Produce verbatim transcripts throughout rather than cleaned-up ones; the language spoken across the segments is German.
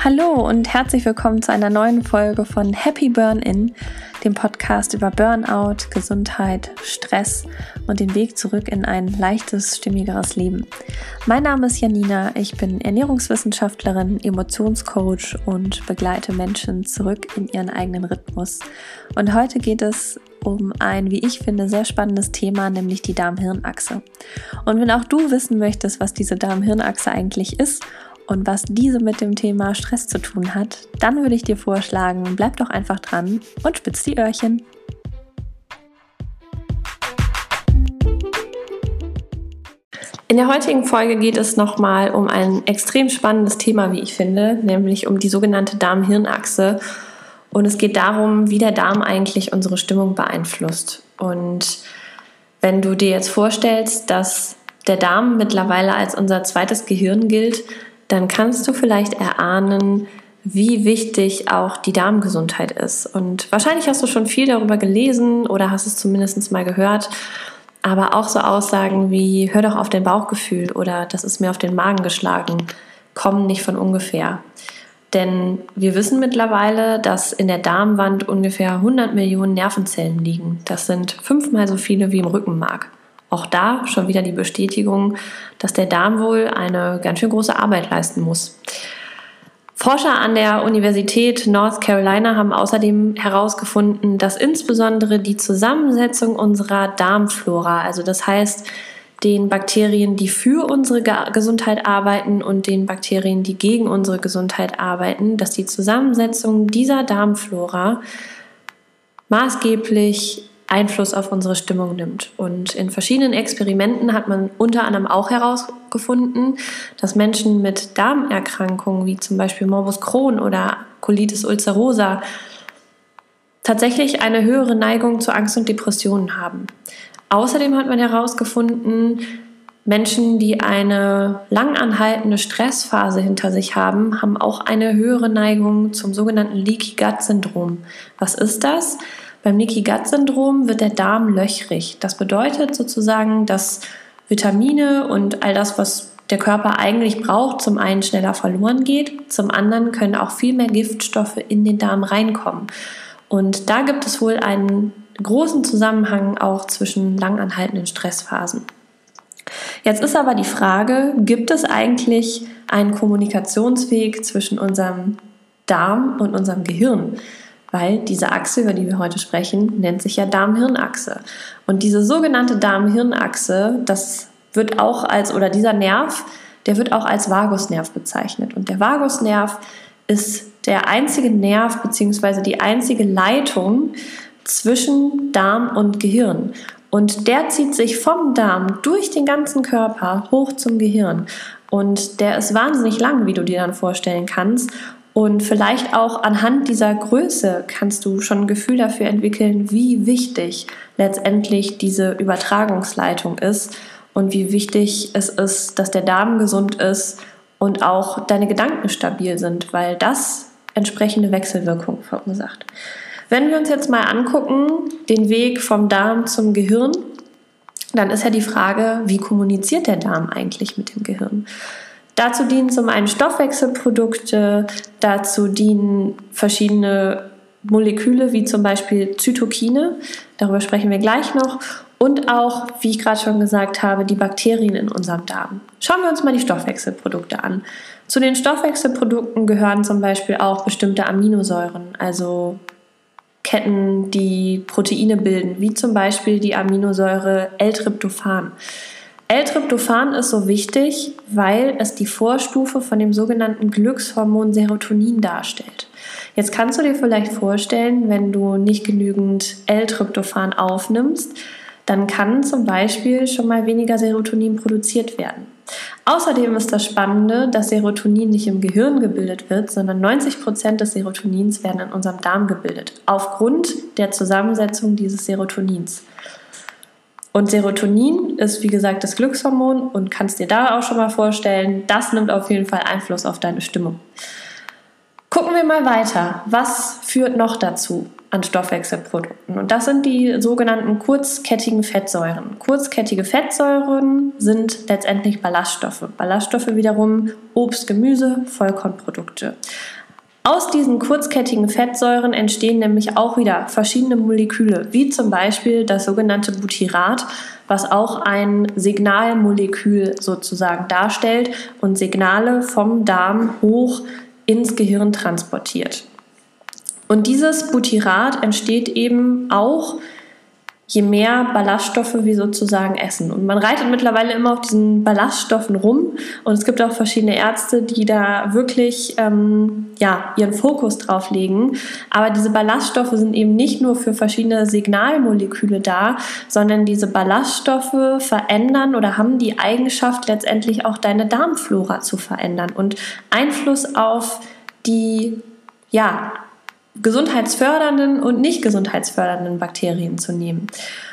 Hallo und herzlich willkommen zu einer neuen Folge von Happy Burn-In, dem Podcast über Burnout, Gesundheit, Stress und den Weg zurück in ein leichtes, stimmigeres Leben. Mein Name ist Janina, ich bin Ernährungswissenschaftlerin, Emotionscoach und begleite Menschen zurück in ihren eigenen Rhythmus. Und heute geht es um ein, wie ich finde, sehr spannendes Thema, nämlich die Darm-Hirn-Achse. Und wenn auch du wissen möchtest, was diese Darm-Hirn-Achse eigentlich ist und was diese mit dem Thema Stress zu tun hat, dann würde ich dir vorschlagen, bleib doch einfach dran und spitz die Öhrchen. In der heutigen Folge geht es nochmal um ein extrem spannendes Thema, wie ich finde, nämlich um die sogenannte Darm-Hirn-Achse. Und es geht darum, wie der Darm eigentlich unsere Stimmung beeinflusst. Und wenn du dir jetzt vorstellst, dass der Darm mittlerweile als unser zweites Gehirn gilt, dann kannst du vielleicht erahnen, wie wichtig auch die Darmgesundheit ist. Und wahrscheinlich hast du schon viel darüber gelesen oder hast es zumindest mal gehört, aber auch so Aussagen wie, hör doch auf dein Bauchgefühl oder das ist mir auf den Magen geschlagen, kommen nicht von ungefähr. Denn wir wissen mittlerweile, dass in der Darmwand ungefähr hundert Millionen Nervenzellen liegen. Das sind fünfmal so viele wie im Rückenmark. Auch da schon wieder die Bestätigung, dass der Darm wohl eine ganz schön große Arbeit leisten muss. Forscher an der Universität North Carolina haben außerdem herausgefunden, dass insbesondere die Zusammensetzung unserer Darmflora, also das heißt den Bakterien, die für unsere Gesundheit arbeiten und den Bakterien, die gegen unsere Gesundheit arbeiten, dass die Zusammensetzung dieser Darmflora maßgeblich Einfluss auf unsere Stimmung nimmt. Und in verschiedenen Experimenten hat man unter anderem auch herausgefunden, dass Menschen mit Darmerkrankungen wie zum Beispiel Morbus Crohn oder Colitis ulcerosa tatsächlich eine höhere Neigung zu Angst und Depressionen haben. Außerdem hat man herausgefunden, Menschen, die eine langanhaltende Stressphase hinter sich haben, haben auch eine höhere Neigung zum sogenannten Leaky Gut Syndrom. Was ist das? Beim Leaky Gut Syndrom wird der Darm löchrig. Das bedeutet sozusagen, dass Vitamine und all das, was der Körper eigentlich braucht, zum einen schneller verloren geht, zum anderen können auch viel mehr Giftstoffe in den Darm reinkommen. Und da gibt es wohl einen großen Zusammenhang auch zwischen langanhaltenden Stressphasen. Jetzt ist aber die Frage, gibt es eigentlich einen Kommunikationsweg zwischen unserem Darm und unserem Gehirn? Weil diese Achse, über die wir heute sprechen, nennt sich ja Darm-Hirn-Achse. Und diese sogenannte Darm-Hirn-Achse, das wird auch als, oder dieser Nerv, der wird auch als Vagusnerv bezeichnet. Und der Vagusnerv ist der einzige Nerv bzw. die einzige Leitung zwischen Darm und Gehirn. Und der zieht sich vom Darm durch den ganzen Körper hoch zum Gehirn. Und der ist wahnsinnig lang, wie du dir dann vorstellen kannst. Und vielleicht auch anhand dieser Größe kannst du schon ein Gefühl dafür entwickeln, wie wichtig letztendlich diese Übertragungsleitung ist und wie wichtig es ist, dass der Darm gesund ist und auch deine Gedanken stabil sind, weil das entsprechende Wechselwirkungen verursacht. Wenn wir uns jetzt mal angucken, den Weg vom Darm zum Gehirn, dann ist ja die Frage, wie kommuniziert der Darm eigentlich mit dem Gehirn? Dazu dienen zum einen Stoffwechselprodukte, dazu dienen verschiedene Moleküle wie zum Beispiel Zytokine, darüber sprechen wir gleich noch, und auch, wie ich gerade schon gesagt habe, die Bakterien in unserem Darm. Schauen wir uns mal die Stoffwechselprodukte an. Zu den Stoffwechselprodukten gehören zum Beispiel auch bestimmte Aminosäuren, also Ketten, die Proteine bilden, wie zum Beispiel die Aminosäure L-Tryptophan. L-Tryptophan ist so wichtig, weil es die Vorstufe von dem sogenannten Glückshormon Serotonin darstellt. Jetzt kannst du dir vielleicht vorstellen, wenn du nicht genügend L-Tryptophan aufnimmst, dann kann zum Beispiel schon mal weniger Serotonin produziert werden. Außerdem ist das Spannende, dass Serotonin nicht im Gehirn gebildet wird, sondern neunzig Prozent des Serotonins werden in unserem Darm gebildet, aufgrund der Zusammensetzung dieses Serotonins. Und Serotonin ist, wie gesagt, das Glückshormon und kannst dir da auch schon mal vorstellen, das nimmt auf jeden Fall Einfluss auf deine Stimmung. Gucken wir mal weiter. Was führt noch dazu an Stoffwechselprodukten? Und das sind die sogenannten kurzkettigen Fettsäuren. Kurzkettige Fettsäuren sind letztendlich Ballaststoffe. Ballaststoffe wiederum Obst, Gemüse, Vollkornprodukte. Aus diesen kurzkettigen Fettsäuren entstehen nämlich auch wieder verschiedene Moleküle, wie zum Beispiel das sogenannte Butyrat, was auch ein Signalmolekül sozusagen darstellt und Signale vom Darm hoch ins Gehirn transportiert. Und dieses Butyrat entsteht eben auch, je mehr Ballaststoffe wir sozusagen essen. Und man reitet mittlerweile immer auf diesen Ballaststoffen rum. Und es gibt auch verschiedene Ärzte, die da wirklich ähm, ja, ihren Fokus drauf legen. Aber diese Ballaststoffe sind eben nicht nur für verschiedene Signalmoleküle da, sondern diese Ballaststoffe verändern oder haben die Eigenschaft, letztendlich auch deine Darmflora zu verändern und Einfluss auf die, ja, gesundheitsfördernden und nicht gesundheitsfördernden Bakterien zu nehmen.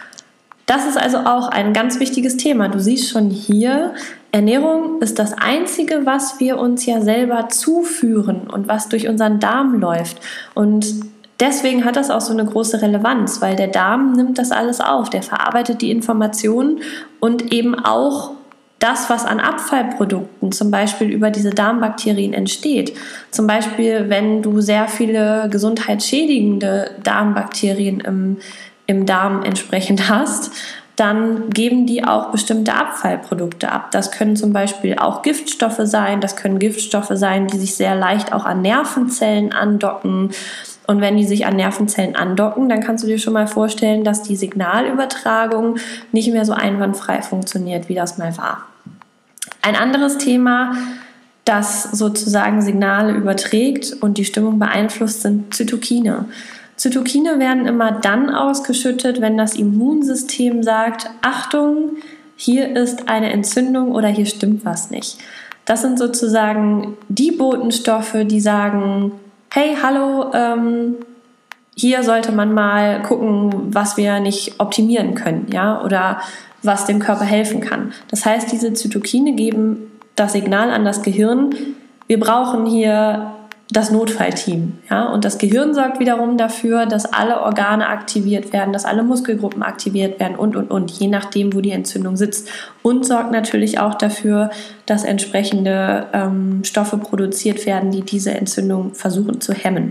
Das ist also auch ein ganz wichtiges Thema. Du siehst schon hier, Ernährung ist das Einzige, was wir uns ja selber zuführen und was durch unseren Darm läuft. Und deswegen hat das auch so eine große Relevanz, weil der Darm nimmt das alles auf. Der verarbeitet die Informationen und eben auch das, was an Abfallprodukten zum Beispiel über diese Darmbakterien entsteht. Zum Beispiel, wenn du sehr viele gesundheitsschädigende Darmbakterien im, im Darm entsprechend hast, dann geben die auch bestimmte Abfallprodukte ab. Das können zum Beispiel auch Giftstoffe sein, das können Giftstoffe sein, die sich sehr leicht auch an Nervenzellen andocken. Und wenn die sich an Nervenzellen andocken, dann kannst du dir schon mal vorstellen, dass die Signalübertragung nicht mehr so einwandfrei funktioniert, wie das mal war. Ein anderes Thema, das sozusagen Signale überträgt und die Stimmung beeinflusst, sind Zytokine. Zytokine werden immer dann ausgeschüttet, wenn das Immunsystem sagt, Achtung, hier ist eine Entzündung oder hier stimmt was nicht. Das sind sozusagen die Botenstoffe, die sagen, hey, hallo, ähm, hier sollte man mal gucken, was wir nicht optimieren können, ja, oder was dem Körper helfen kann. Das heißt, diese Zytokine geben das Signal an das Gehirn, wir brauchen hier das Notfallteam, ja, und das Gehirn sorgt wiederum dafür, dass alle Organe aktiviert werden, dass alle Muskelgruppen aktiviert werden und, und, und, je nachdem, wo die Entzündung sitzt, und sorgt natürlich auch dafür, dass entsprechende ähm, Stoffe produziert werden, die diese Entzündung versuchen zu hemmen.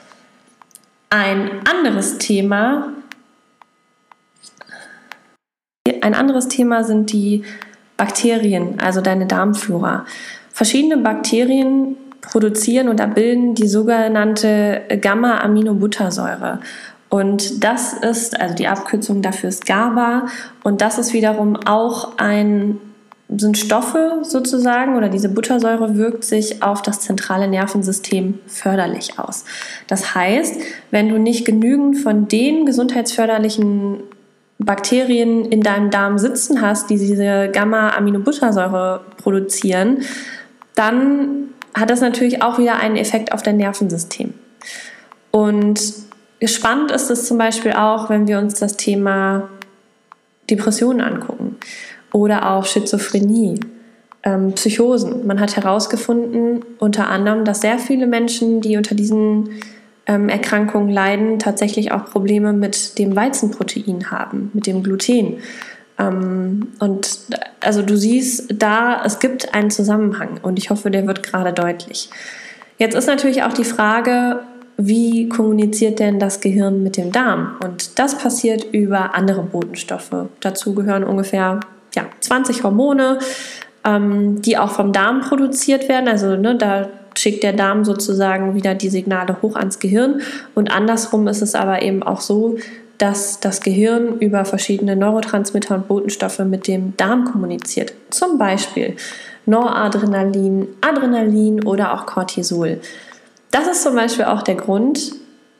Ein anderes Thema, ein anderes Thema sind die Bakterien, also deine Darmflora. Verschiedene Bakterien produzieren oder bilden die sogenannte Gamma-Aminobuttersäure. Und das ist, also die Abkürzung dafür ist GABA, und das ist wiederum auch ein, sind Stoffe sozusagen, oder diese Buttersäure wirkt sich auf das zentrale Nervensystem förderlich aus. Das heißt, wenn du nicht genügend von den gesundheitsförderlichen Bakterien in deinem Darm sitzen hast, die diese Gamma-Aminobuttersäure produzieren, dann hat das natürlich auch wieder einen Effekt auf dein Nervensystem. Und spannend ist es zum Beispiel auch, wenn wir uns das Thema Depressionen angucken oder auch Schizophrenie, ähm, Psychosen. Man hat herausgefunden, unter anderem, dass sehr viele Menschen, die unter diesen ähm, Erkrankungen leiden, tatsächlich auch Probleme mit dem Weizenprotein haben, mit dem Gluten. Ähm, und also du siehst da, es gibt einen Zusammenhang, und ich hoffe, der wird gerade deutlich. Jetzt ist natürlich auch die Frage, wie kommuniziert denn das Gehirn mit dem Darm? Und das passiert über andere Botenstoffe. Dazu gehören ungefähr ja, zwanzig Hormone, ähm, die auch vom Darm produziert werden. Also ne, da schickt der Darm sozusagen wieder die Signale hoch ans Gehirn. Und andersrum ist es aber eben auch so, dass das Gehirn über verschiedene Neurotransmitter und Botenstoffe mit dem Darm kommuniziert. Zum Beispiel Noradrenalin, Adrenalin oder auch Cortisol. Das ist zum Beispiel auch der Grund,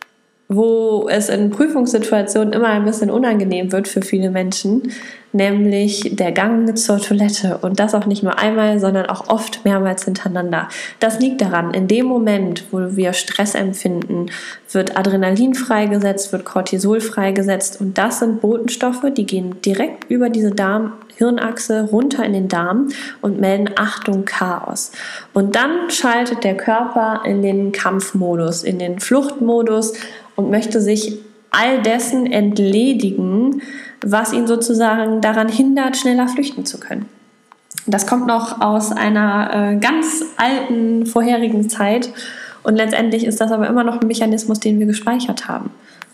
wo es in Prüfungssituationen immer ein bisschen unangenehm wird für viele Menschen, nämlich der Gang zur Toilette. Und das auch nicht nur einmal, sondern auch oft mehrmals hintereinander. Das liegt daran, in dem Moment, wo wir Stress empfinden, wird Adrenalin freigesetzt, wird Cortisol freigesetzt. Und das sind Botenstoffe, die gehen direkt über diese Darm-Hirnachse runter in den Darm und melden Achtung, Chaos. Und dann schaltet der Körper in den Kampfmodus, in den Fluchtmodus und möchte sich all dessen entledigen, was ihn sozusagen daran hindert, schneller flüchten zu können. Das kommt noch aus einer äh, ganz alten, vorherigen Zeit und letztendlich ist das aber immer noch ein Mechanismus, den wir gespeichert haben.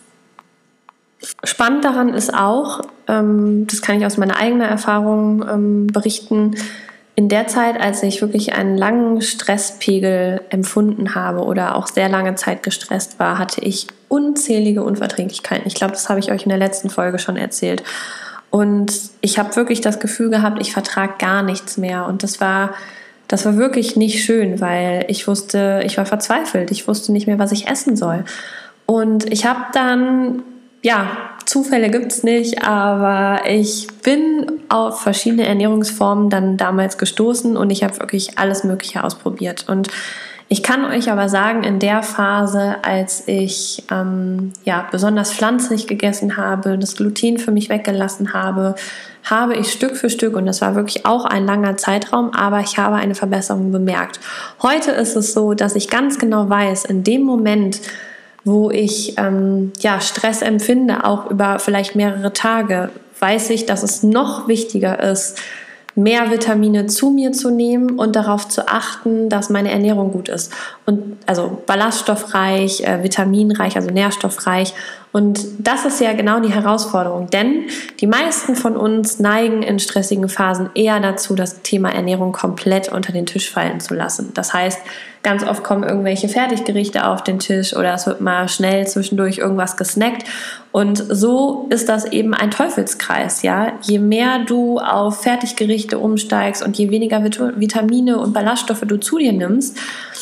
Spannend daran ist auch, ähm, das kann ich aus meiner eigenen Erfahrung ähm, berichten, in der Zeit, als ich wirklich einen langen Stresspegel empfunden habe oder auch sehr lange Zeit gestresst war, hatte ich unzählige Unverträglichkeiten. Ich glaube, das habe ich euch in der letzten Folge schon erzählt. Und ich habe wirklich das Gefühl gehabt, ich vertrage gar nichts mehr. Und das war, das war wirklich nicht schön, weil ich wusste, ich war verzweifelt. Ich wusste nicht mehr, was ich essen soll. Und ich habe dann, ja, Zufälle gibt's nicht, aber ich bin auf verschiedene Ernährungsformen dann damals gestoßen und ich habe wirklich alles Mögliche ausprobiert. Und ich kann euch aber sagen, in der Phase, als ich ähm, ja, besonders pflanzlich gegessen habe, das Gluten für mich weggelassen habe, habe ich Stück für Stück, und das war wirklich auch ein langer Zeitraum, aber ich habe eine Verbesserung bemerkt. Heute ist es so, dass ich ganz genau weiß, in dem Moment, wo ich ähm, ja, Stress empfinde, auch über vielleicht mehrere Tage, weiß ich, dass es noch wichtiger ist, mehr Vitamine zu mir zu nehmen und darauf zu achten, dass meine Ernährung gut ist. Und also ballaststoffreich, äh, vitaminreich, also nährstoffreich. Und das ist ja genau die Herausforderung, denn die meisten von uns neigen in stressigen Phasen eher dazu, das Thema Ernährung komplett unter den Tisch fallen zu lassen. Das heißt, ganz oft kommen irgendwelche Fertiggerichte auf den Tisch oder es wird mal schnell zwischendurch irgendwas gesnackt. Und so ist das eben ein Teufelskreis, ja. Je mehr du auf Fertiggerichte umsteigst und je weniger Vitamine und Ballaststoffe du zu dir nimmst,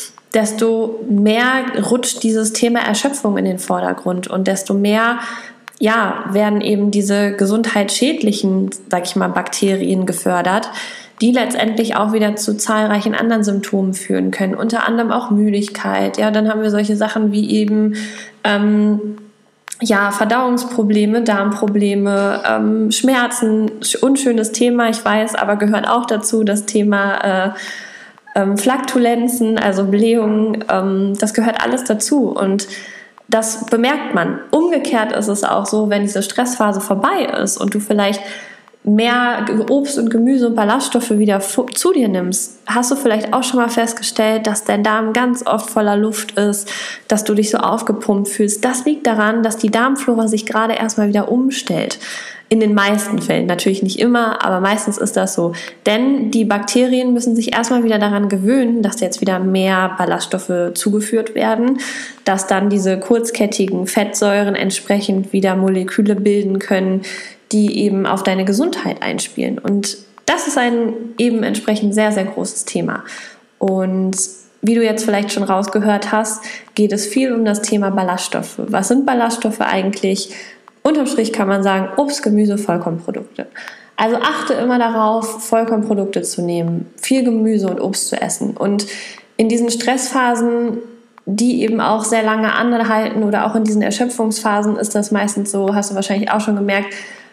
desto mehr rutscht dieses Thema Erschöpfung in den Vordergrund und desto mehr, ja, werden eben diese gesundheitsschädlichen, sag ich mal, Bakterien gefördert, die letztendlich auch wieder zu zahlreichen anderen Symptomen führen können, unter anderem auch Müdigkeit. Ja, dann haben wir solche Sachen wie eben ähm, ja, Verdauungsprobleme, Darmprobleme, ähm, Schmerzen, unschönes Thema, ich weiß, aber gehört auch dazu, das Thema äh, ähm, Flatulenzen, also Blähungen, ähm, das gehört alles dazu und das bemerkt man. Umgekehrt ist es auch so, wenn diese Stressphase vorbei ist und du vielleicht mehr Obst und Gemüse und Ballaststoffe wieder zu dir nimmst, hast du vielleicht auch schon mal festgestellt, dass dein Darm ganz oft voller Luft ist, dass du dich so aufgepumpt fühlst. Das liegt daran, dass die Darmflora sich gerade erstmal wieder umstellt. In den meisten Fällen, natürlich nicht immer, aber meistens ist das so. Denn die Bakterien müssen sich erstmal wieder daran gewöhnen, dass jetzt wieder mehr Ballaststoffe zugeführt werden, dass dann diese kurzkettigen Fettsäuren entsprechend wieder Moleküle bilden können, die eben auf deine Gesundheit einspielen. Und das ist ein eben entsprechend sehr, sehr großes Thema. Und wie du jetzt vielleicht schon rausgehört hast, geht es viel um das Thema Ballaststoffe. Was sind Ballaststoffe eigentlich? Unterm Strich kann man sagen, Obst, Gemüse, Vollkornprodukte. Also achte immer darauf, Vollkornprodukte zu nehmen, viel Gemüse und Obst zu essen. Und in diesen Stressphasen, die eben auch sehr lange anhalten oder auch in diesen Erschöpfungsphasen ist das meistens so, hast du wahrscheinlich auch schon gemerkt,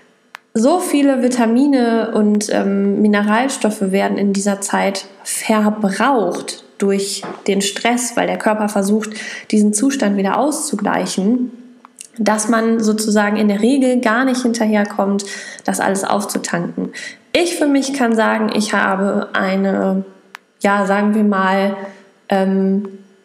so viele Vitamine und ähm, Mineralstoffe werden in dieser Zeit verbraucht durch den Stress, weil der Körper versucht, diesen Zustand wieder auszugleichen, dass man sozusagen in der Regel gar nicht hinterherkommt, das alles aufzutanken. Ich für mich kann sagen, ich habe eine, ja, sagen wir mal, ähm,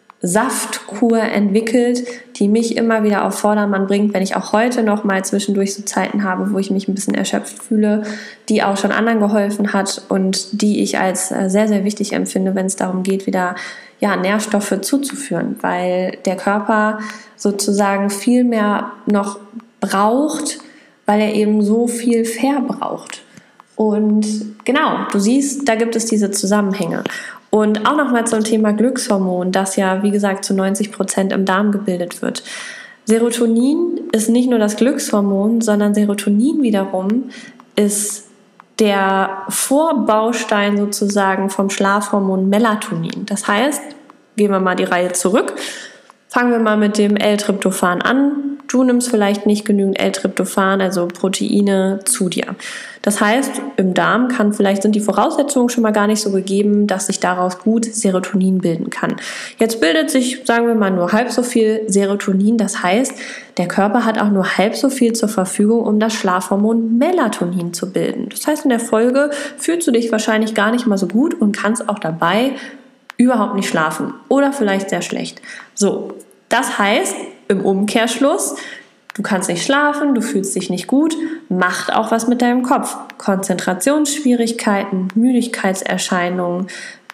Saftkur entwickelt, die mich immer wieder auf Vordermann bringt, wenn ich auch heute noch mal zwischendurch so Zeiten habe, wo ich mich ein bisschen erschöpft fühle, die auch schon anderen geholfen hat und die ich als sehr, sehr wichtig empfinde, wenn es darum geht, wieder ja, Nährstoffe zuzuführen, weil der Körper sozusagen viel mehr noch braucht, weil er eben so viel verbraucht. Und genau, du siehst, da gibt es diese Zusammenhänge. Und auch nochmal zum Thema Glückshormon, das ja, wie gesagt, zu neunzig Prozent im Darm gebildet wird. Serotonin ist nicht nur das Glückshormon, sondern Serotonin wiederum ist der Vorbaustein sozusagen vom Schlafhormon Melatonin. Das heißt, gehen wir mal die Reihe zurück, fangen wir mal mit dem L-Tryptophan an. Du nimmst vielleicht nicht genügend L-Tryptophan, also Proteine, zu dir. Das heißt, im Darm kann vielleicht sind die Voraussetzungen schon mal gar nicht so gegeben, dass sich daraus gut Serotonin bilden kann. Jetzt bildet sich, sagen wir mal, nur halb so viel Serotonin. Das heißt, der Körper hat auch nur halb so viel zur Verfügung, um das Schlafhormon Melatonin zu bilden. Das heißt, in der Folge fühlst du dich wahrscheinlich gar nicht mal so gut und kannst auch dabei überhaupt nicht schlafen oder vielleicht sehr schlecht. So, das heißt, im Umkehrschluss, du kannst nicht schlafen, du fühlst dich nicht gut, macht auch was mit deinem Kopf. Konzentrationsschwierigkeiten, Müdigkeitserscheinungen,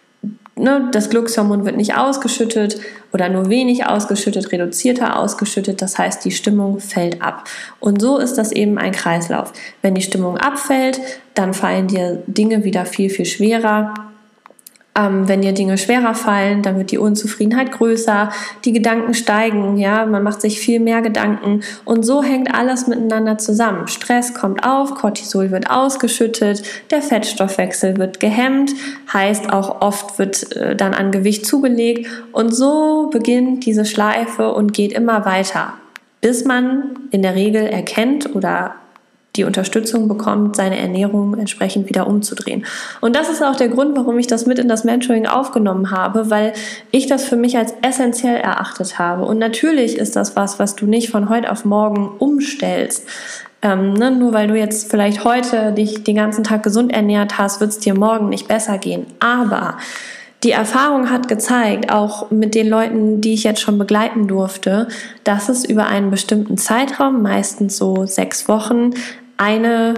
ne, das Glückshormon wird nicht ausgeschüttet oder nur wenig ausgeschüttet, reduzierter ausgeschüttet, das heißt, die Stimmung fällt ab. Und so ist das eben ein Kreislauf. Wenn die Stimmung abfällt, dann fallen dir Dinge wieder viel, viel schwerer. Ähm, wenn dir Dinge schwerer fallen, dann wird die Unzufriedenheit größer, die Gedanken steigen, ja, man macht sich viel mehr Gedanken und so hängt alles miteinander zusammen. Stress kommt auf, Cortisol wird ausgeschüttet, der Fettstoffwechsel wird gehemmt, heißt auch oft wird äh, dann an Gewicht zugelegt und so beginnt diese Schleife und geht immer weiter, bis man in der Regel erkennt oder die Unterstützung bekommt, seine Ernährung entsprechend wieder umzudrehen. Und das ist auch der Grund, warum ich das mit in das Mentoring aufgenommen habe, weil ich das für mich als essentiell erachtet habe. Und natürlich ist das was, was du nicht von heute auf morgen umstellst. Ähm, ne? Nur weil du jetzt vielleicht heute dich den ganzen Tag gesund ernährt hast, wird es dir morgen nicht besser gehen. Aber die Erfahrung hat gezeigt, auch mit den Leuten, die ich jetzt schon begleiten durfte, dass es über einen bestimmten Zeitraum, meistens so sechs Wochen, eine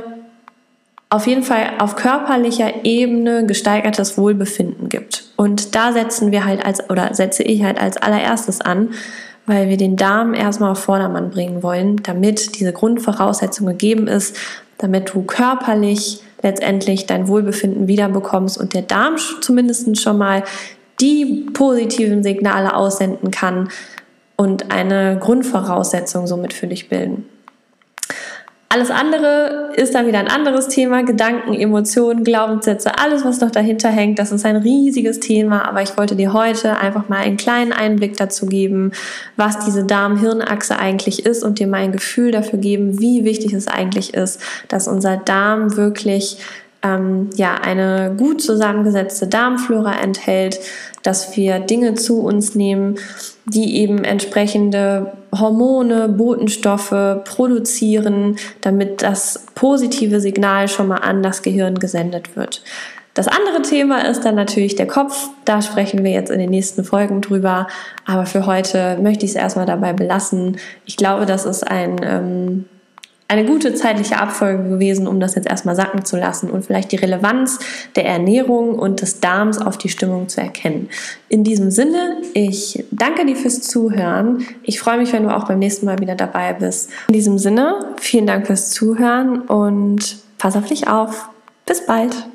auf jeden Fall auf körperlicher Ebene gesteigertes Wohlbefinden gibt. Und da setzen wir halt als, oder setze ich halt als allererstes an, weil wir den Darm erstmal auf Vordermann bringen wollen, damit diese Grundvoraussetzung gegeben ist, damit du körperlich letztendlich dein Wohlbefinden wiederbekommst und der Darm zumindest schon mal die positiven Signale aussenden kann und eine Grundvoraussetzung somit für dich bilden. Alles andere ist dann wieder ein anderes Thema, Gedanken, Emotionen, Glaubenssätze, alles, was noch dahinter hängt, das ist ein riesiges Thema, aber ich wollte dir heute einfach mal einen kleinen Einblick dazu geben, was diese Darm-Hirn-Achse eigentlich ist und dir mal ein Gefühl dafür geben, wie wichtig es eigentlich ist, dass unser Darm wirklich ähm, ja, eine gut zusammengesetzte Darmflora enthält, dass wir Dinge zu uns nehmen, die eben entsprechende Hormone, Botenstoffe produzieren, damit das positive Signal schon mal an das Gehirn gesendet wird. Das andere Thema ist dann natürlich der Kopf. Da sprechen wir jetzt in den nächsten Folgen drüber. Aber für heute möchte ich es erstmal dabei belassen. Ich glaube, das ist ein ähm, eine gute zeitliche Abfolge gewesen, um das jetzt erstmal sacken zu lassen und vielleicht die Relevanz der Ernährung und des Darms auf die Stimmung zu erkennen. In diesem Sinne, ich danke dir fürs Zuhören. Ich freue mich, wenn du auch beim nächsten Mal wieder dabei bist. In diesem Sinne, vielen Dank fürs Zuhören und pass auf dich auf. Bis bald.